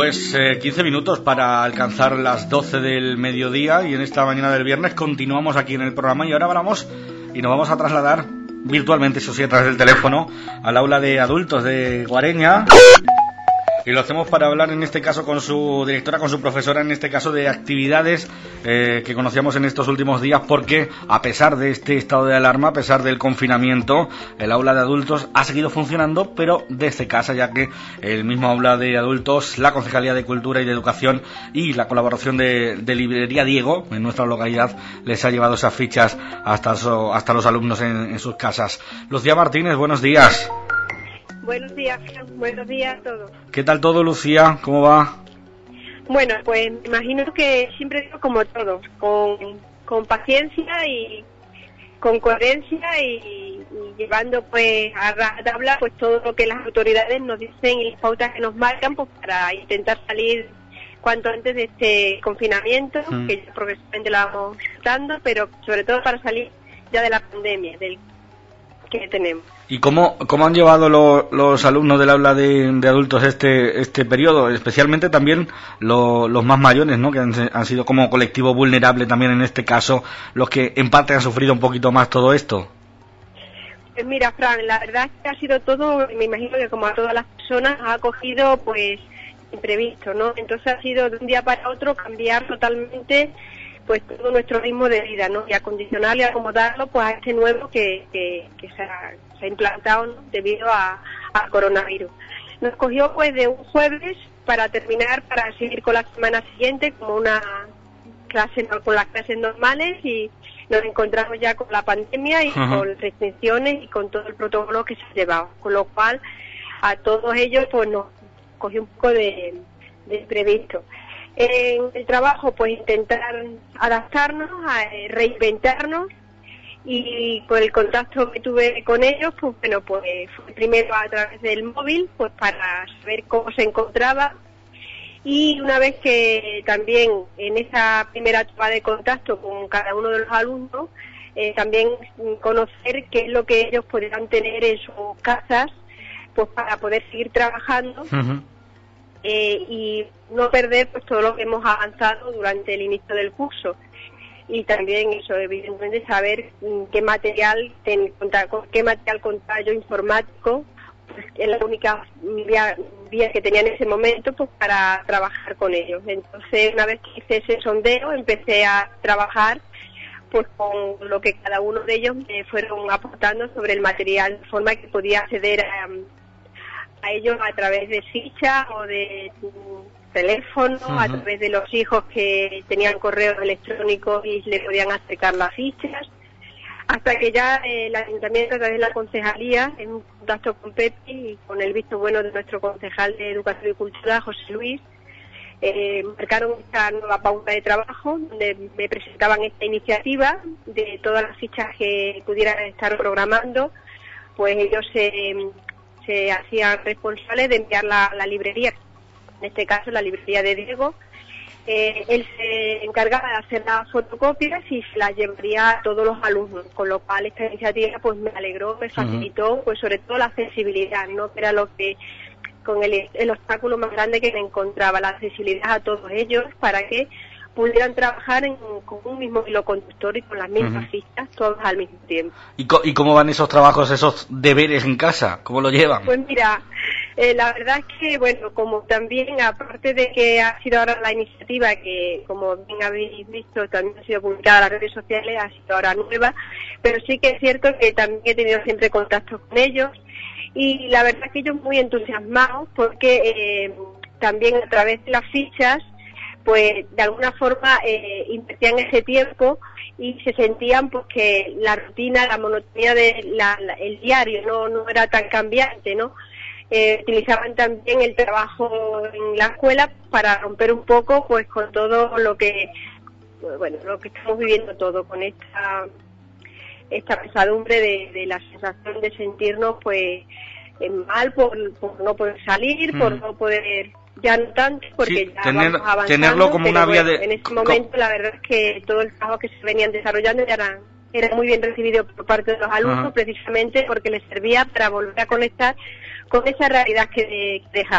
Pues 15 minutos para alcanzar las 12 del mediodía y en esta mañana del viernes continuamos aquí en el programa y ahora hablamos y nos vamos a trasladar virtualmente, eso sí, a través del teléfono, al aula de adultos de Guareña. Y lo hacemos para hablar en este caso con su directora, con su profesora, en este caso de actividades que conocíamos en estos últimos días, porque a pesar de este estado de alarma, a pesar del confinamiento, el aula de adultos ha seguido funcionando, pero desde casa, ya que el mismo aula de adultos, la Concejalía de Cultura y de Educación y la colaboración de Librería Diego, en nuestra localidad, les ha llevado esas fichas hasta los alumnos en sus casas. Lucía Martínez, buenos días. Buenos días, buenos días a todos. ¿Qué tal todo, Lucía? ¿Cómo va? Bueno, pues me imagino que siempre como todo, con paciencia y con coherencia y llevando pues a rajatabla pues todo lo que las autoridades nos dicen y las pautas que nos marcan pues para intentar salir cuanto antes de este confinamiento, que ya progresivamente lo vamos dando, pero sobre todo para salir ya de la pandemia, del que tenemos. ¿Y cómo han llevado los alumnos del aula de adultos este periodo? Especialmente también los más mayores, ¿no? Que han sido como colectivo vulnerable también en este caso, los que en parte han sufrido un poquito más todo esto. Pues mira, Fran, la verdad es que ha sido todo, me imagino que como a todas las personas, ha acogido pues imprevisto, ¿no? Entonces ha sido de un día para otro cambiar totalmente pues todo nuestro ritmo de vida, ¿no? Y acondicionarlo y acomodarlo pues a este nuevo que se ha implantado, ¿no? Debido al coronavirus. Nos cogió pues de un jueves para terminar, para seguir con la semana siguiente como una clase, ¿no? Con las clases normales, y nos encontramos ya con la pandemia y con restricciones y con todo el protocolo que se ha llevado, con lo cual a todos ellos pues nos cogió un poco de imprevisto. En el trabajo pues intentar adaptarnos, a reinventarnos, y con el contacto que tuve con ellos pues bueno, pues fue primero a través del móvil pues para saber cómo se encontraba, y una vez que también en esa primera toma de contacto con cada uno de los alumnos también conocer qué es lo que ellos podrían tener en sus casas pues para poder seguir trabajando. Y no perder pues todo lo que hemos avanzado durante el inicio del curso, y también eso, evidentemente saber qué material contaba yo informático, pues es la única vía que tenía en ese momento pues para trabajar con ellos. Entonces una vez que hice ese sondeo empecé a trabajar pues con lo que cada uno de ellos me fueron aportando sobre el material, de forma que podía acceder a ellos a través de fichas o de teléfono, a través de los hijos que tenían correos electrónicos y le podían acercar las fichas, hasta que ya el ayuntamiento, a través de la concejalía, en un contacto con Pepe y con el visto bueno de nuestro concejal de Educación y Cultura, José Luis, marcaron esta nueva pauta de trabajo, donde me presentaban esta iniciativa de todas las fichas que pudieran estar programando, pues ellos se hacían responsables de enviar la librería, en este caso la librería de Diego. Él se encargaba de hacer las fotocopias y se las llevaría a todos los alumnos, con lo cual esta iniciativa pues me alegró, me facilitó pues sobre todo la accesibilidad, ¿no? Que era lo que con el obstáculo más grande que me encontraba, la accesibilidad a todos ellos para que pudieran trabajar con un mismo hilo conductor y con las mismas fichas, todos al mismo tiempo. ¿Y cómo van esos trabajos, esos deberes en casa? ¿Cómo lo llevan? Pues mira, la verdad es que, bueno, como también, aparte de que ha sido ahora la iniciativa, que como bien habéis visto, también ha sido publicada en las redes sociales, ha sido ahora nueva, pero sí que es cierto que también he tenido siempre contacto con ellos, y la verdad es que ellos muy entusiasmados, porque también a través de las fichas, pues de alguna forma invertían ese tiempo y se sentían pues que la rutina, la monotonía de el diario no era tan cambiante, ¿no? Utilizaban también el trabajo en la escuela para romper un poco pues con todo lo que estamos viviendo todo, con esta pesadumbre de la sensación de sentirnos pues mal por no poder salir, por no poder, ya no tanto, porque sí, ya vamos avanzando, tenerlo como una vía de... En ese momento la verdad es que todo el trabajo que se venían desarrollando ya era muy bien recibido por parte de los alumnos, precisamente porque les servía para volver a conectar con esa realidad que dejaron.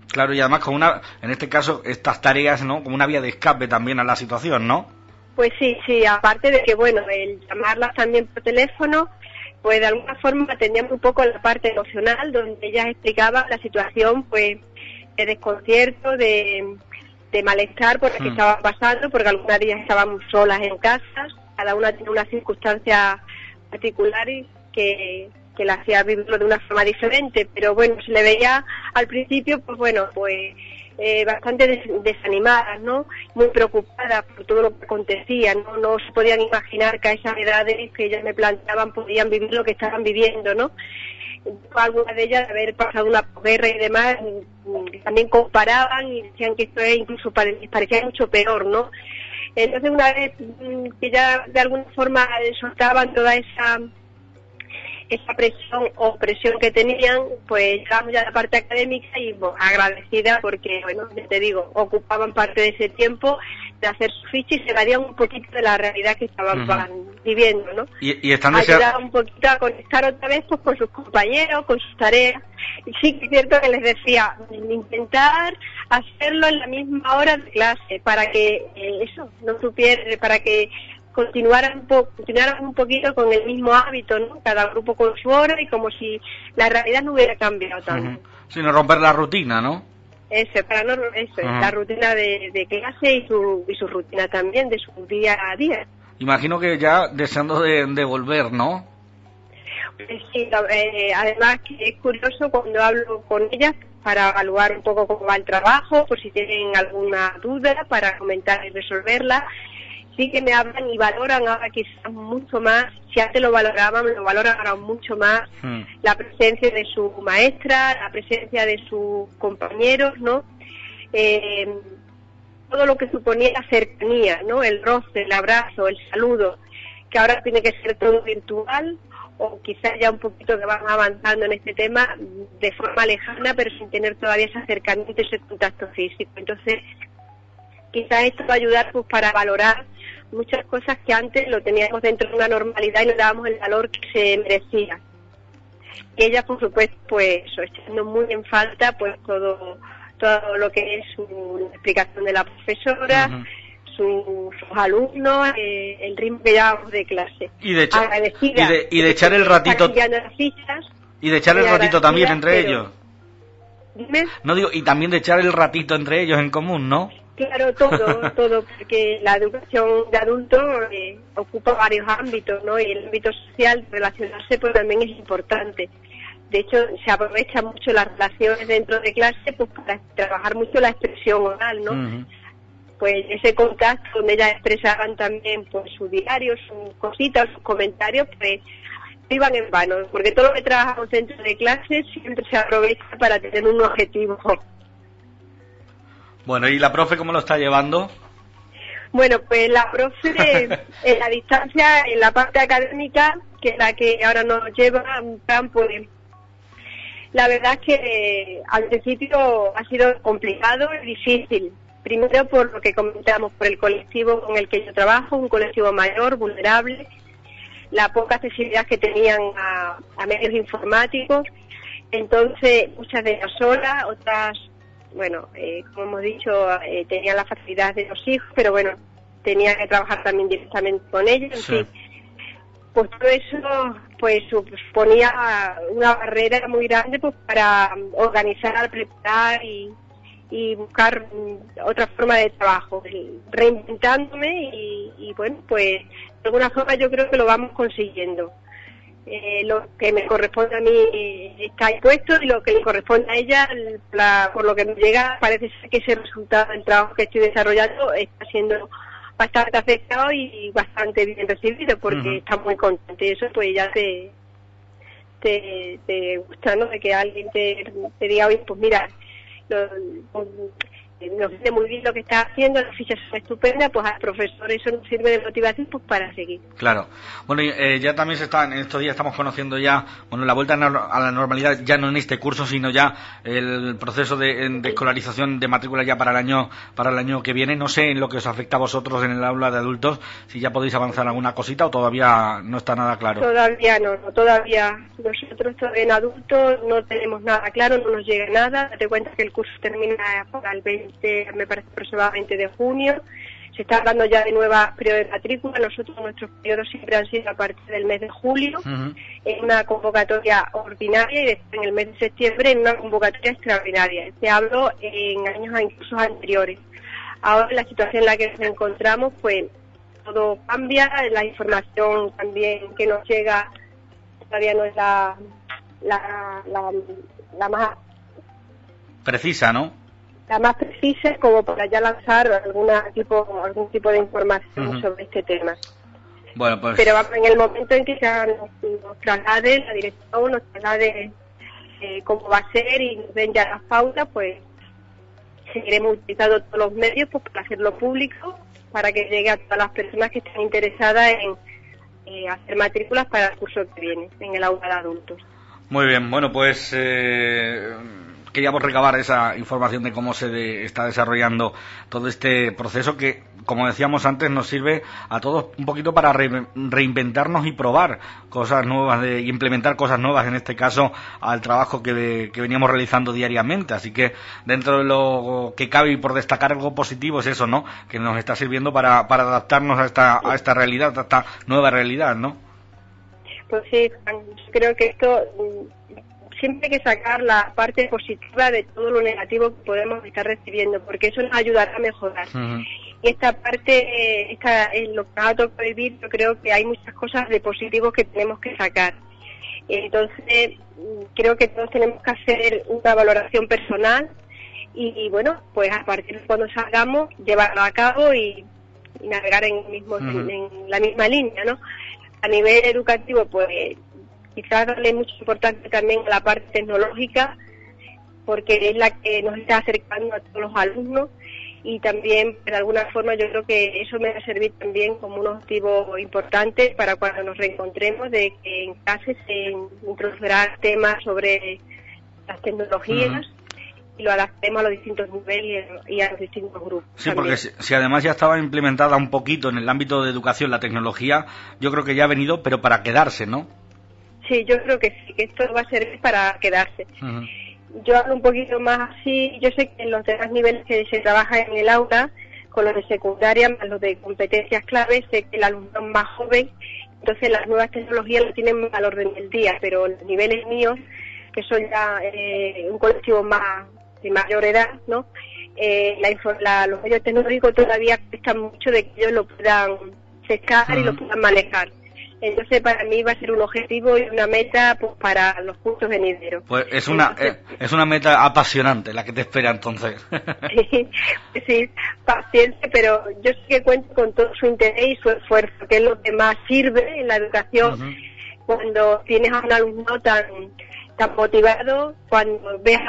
Claro, y además en este caso, estas tareas, ¿no? Como una vía de escape también a la situación, ¿no? Pues sí, aparte de que, bueno, el llamarlas también por teléfono, pues de alguna forma atendíamos un poco la parte emocional, donde ellas explicaban la situación, pues, de desconcierto, de malestar por el que estaban pasando, porque algunas de ellas estaban solas en casa, cada una tiene una circunstancia particular que la hacía vivirlo de una forma diferente, pero bueno, se le veía al principio, pues bueno, bastante desanimadas, ¿no? Muy preocupadas por todo lo que acontecía, ¿no? No se podían imaginar que a esas edades que ellas me planteaban podían vivir lo que estaban viviendo, ¿no? Algunas de ellas, de haber pasado una posguerra y demás, también comparaban y decían que esto incluso parecía mucho peor, ¿no? Entonces, una vez que ya de alguna forma soltaban toda esa presión o presión que tenían, pues llegamos ya a la parte académica y agradecida porque, bueno, ya te digo, ocupaban parte de ese tiempo de hacer su ficha y se varían un poquito de la realidad que estaban viviendo, ¿no? Y están ayudaban un poquito a conectar otra vez pues con sus compañeros, con sus tareas. Y sí que es cierto que les decía, intentar hacerlo en la misma hora de clase, para que no supiera, para que continuaran un poquito con el mismo hábito, ¿no? Cada grupo con su hora y como si la realidad no hubiera cambiado tanto. Sin romper la rutina, ¿no? La rutina de clase y su rutina también de su día a día. Imagino que ya deseando de volver, ¿no? Sí, además que es curioso cuando hablo con ellas para evaluar un poco cómo va el trabajo, por si tienen alguna duda, para comentar y resolverla. Sí que me hablan y valoran ahora quizás mucho más, si antes lo valoran ahora mucho más, la presencia de su maestra, la presencia de sus compañeros, ¿no? Todo lo que suponía la cercanía, ¿no? El roce, el abrazo, el saludo, que ahora tiene que ser todo virtual, o quizás ya un poquito que van avanzando en este tema de forma lejana, pero sin tener todavía ese acercamiento y ese contacto físico. Entonces, quizás esto va a ayudar pues para valorar muchas cosas que antes lo teníamos dentro de una normalidad y no dábamos el valor que se merecía. Y ella, por supuesto, pues echando muy en falta pues todo lo que es la explicación de la profesora, sus alumnos, el ritmo que llevamos de clase. Y de echar el ratito. Y de echar el ratito también entre ellos. Dime. No digo, y también de echar el ratito entre ellos en común, ¿no? Claro, todo, porque la educación de adultos ocupa varios ámbitos, ¿no? Y el ámbito social, relacionarse, pues también es importante. De hecho, se aprovecha mucho las relaciones dentro de clase, pues para trabajar mucho la expresión oral, ¿no? Pues ese contacto donde ellas expresaban también, pues su diario, sus cositas, sus comentarios, pues no iban en vano, porque todo lo que trabajamos dentro de clase siempre se aprovecha para tener un objetivo. Bueno, ¿y la profe cómo lo está llevando? Bueno, pues la profe en la distancia, en la parte académica, que es la que ahora nos lleva, pues la verdad es que al principio ha sido complicado y difícil. Primero por lo que comentamos, por el colectivo con el que yo trabajo, un colectivo mayor, vulnerable, la poca accesibilidad que tenían a medios informáticos. Entonces, muchas de ellas solas, otras, bueno, como hemos dicho, tenían la facilidad de los hijos, pero bueno, tenían que trabajar también directamente con ellos. En fin, pues todo eso pues suponía una barrera muy grande pues para organizar, preparar y buscar otra forma de trabajo, reinventándome y bueno, pues de alguna forma yo creo que lo vamos consiguiendo. Lo que me corresponde a mí está ahí puesto y lo que le corresponde a ella, por lo que me llega, parece ser que ese resultado del trabajo que estoy desarrollando está siendo bastante aceptado y bastante bien recibido, porque está muy contenta y eso pues ya te gusta, ¿no? De que alguien te diga, oye, pues mira, nos viene muy bien lo que está haciendo, las fichas son estupendas, pues al profesor eso nos sirve de motivación pues para seguir. Claro. Bueno, ya también en estos días estamos conociendo ya, bueno, la vuelta a la normalidad, ya no en este curso, sino ya el proceso de escolarización de matrícula ya para el año que viene. No sé en lo que os afecta a vosotros en el aula de adultos, si ya podéis avanzar alguna cosita o todavía no está nada claro. Todavía no, todavía. Nosotros en adultos no tenemos nada claro, no nos llega nada. Date cuenta que el curso termina para el 20, me parece aproximadamente de junio. Se está hablando ya de nuevas periodos de matrícula. Nosotros nuestros periodos siempre han sido a partir del mes de julio, en una convocatoria ordinaria, y después en el mes de septiembre en una convocatoria extraordinaria. Te hablo en años incluso anteriores. Ahora, en la situación en la que nos encontramos, pues todo cambia. La información también que nos llega todavía no es la más precisa, ¿no? La más precisa, como para ya lanzar algún tipo de información sobre este tema. Bueno, pues... Pero en el momento en que ya nos traslade la dirección, nos traslade cómo va a ser y nos den ya las pautas, pues seguiremos utilizando todos los medios pues, para hacerlo público, para que llegue a todas las personas que estén interesadas en hacer matrículas para el curso que viene en el aula de adultos. Muy bien, bueno, pues queríamos recabar esa información de cómo se está desarrollando todo este proceso que, como decíamos antes, nos sirve a todos un poquito para reinventarnos y probar cosas nuevas, y implementar cosas nuevas, en este caso, al trabajo que veníamos realizando diariamente. Así que dentro de lo que cabe y por destacar algo positivo es eso, ¿no? Que nos está sirviendo para adaptarnos a esta realidad, a esta nueva realidad, ¿no? Pues sí, creo que esto... Siempre hay que sacar la parte positiva de todo lo negativo que podemos estar recibiendo, porque eso nos ayudará a mejorar. Y esta parte, en lo que nos ha tocado vivir, yo creo que hay muchas cosas de positivos que tenemos que sacar. Entonces, creo que todos tenemos que hacer una valoración personal y bueno, pues a partir de cuando salgamos, llevarlo a cabo y navegar en la misma línea, ¿no? A nivel educativo, pues quizás darle mucha importancia también a la parte tecnológica, porque es la que nos está acercando a todos los alumnos, y también de alguna forma yo creo que eso me va a servir también como un objetivo importante para cuando nos reencontremos, de que en clase se introducirán temas sobre las tecnologías y lo adaptemos a los distintos niveles y a los distintos grupos. Sí, también. Porque si además ya estaba implementada un poquito en el ámbito de educación la tecnología, yo creo que ya ha venido, pero para quedarse, ¿no? Sí, yo creo que sí, que esto va a servir para quedarse. Yo hablo un poquito más así. Yo sé que en los demás niveles que se trabaja en el aula, con los de secundaria, más los de competencias claves, sé que el alumno es más joven, entonces las nuevas tecnologías lo tienen al orden del día, pero los niveles míos, que son ya un colectivo más de mayor edad, ¿no? Los medios tecnológicos todavía cuestan mucho de que ellos lo puedan pescar y lo puedan manejar. Entonces para mí va a ser un objetivo y una meta pues para los cursos venideros. Pues es una meta apasionante la que te espera entonces. Sí, paciencia, pero yo sí que cuento con todo su interés y su esfuerzo, que es lo que más sirve en la educación. Cuando tienes a un alumno tan motivado, cuando ves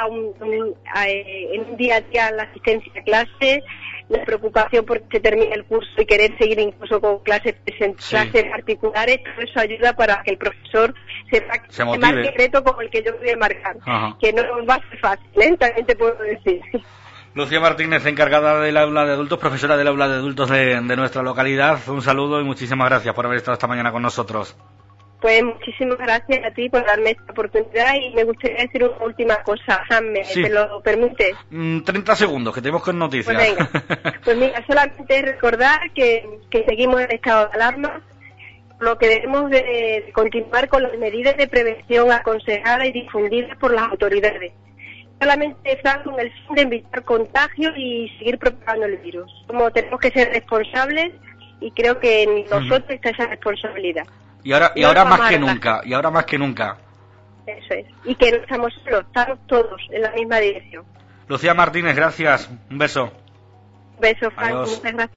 en un día a día la asistencia a clase, la preocupación porque se termine el curso y querer seguir incluso con clases particulares, todo eso ayuda para que el profesor se marque el reto como el que yo voy a marcar, que no va a ser fácil, también te puedo decir. Lucía Martínez, encargada del aula de adultos, profesora del aula de adultos de nuestra localidad, un saludo y muchísimas gracias por haber estado esta mañana con nosotros. Pues muchísimas gracias a ti por darme esta oportunidad y me gustaría decir una última cosa, Jaime, ¿te lo permites? 30 segundos, que tenemos con noticias. Pues venga, pues mira, solamente recordar que seguimos en estado de alarma, lo que debemos de continuar con las medidas de prevención aconsejadas y difundidas por las autoridades. Solamente están con el fin de evitar contagios y seguir propagando el virus. Como tenemos que ser responsables y creo que en nosotros está esa responsabilidad. Y ahora más que nunca. Eso es. Y que no estamos solos, estamos todos en la misma dirección. Lucía Martínez, gracias. Un beso. Un beso, Frank. Muchas gracias.